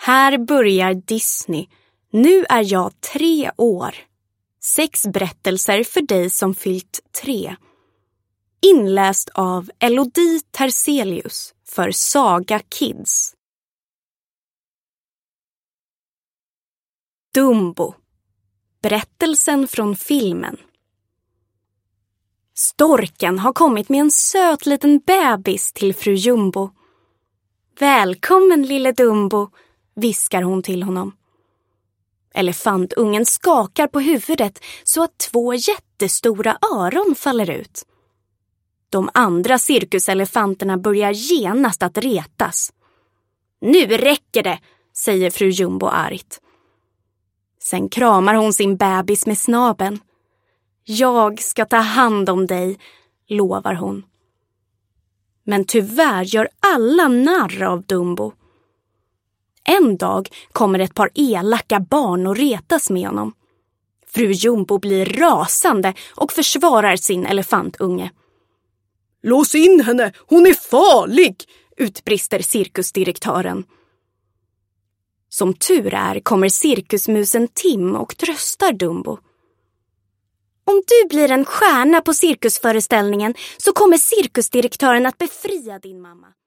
Här börjar Disney. Nu är jag 3 år. 6 berättelser för dig som fyllt 3. Inläst av Elodie Terselius för Saga Kids. Dumbo. Berättelsen från filmen. Storken har kommit med en söt liten bebis till fru Jumbo. Välkommen lille Dumbo, viskar hon till honom. Elefantungen skakar på huvudet så att 2 jättestora öron faller ut. De andra cirkuselefanterna börjar genast att retas. Nu räcker det, säger fru Jumbo argt. Sen kramar hon sin bebis med snabeln. Jag ska ta hand om dig, lovar hon. Men tyvärr gör alla narr av Dumbo. En dag kommer ett par elaka barn och retas med honom. Fru Jumbo blir rasande och försvarar sin elefantunge. Lås in henne, hon är farlig, utbrister cirkusdirektören. Som tur är kommer cirkusmusen Tim och tröstar Dumbo. Om du blir en stjärna på cirkusföreställningen så kommer cirkusdirektören att befria din mamma.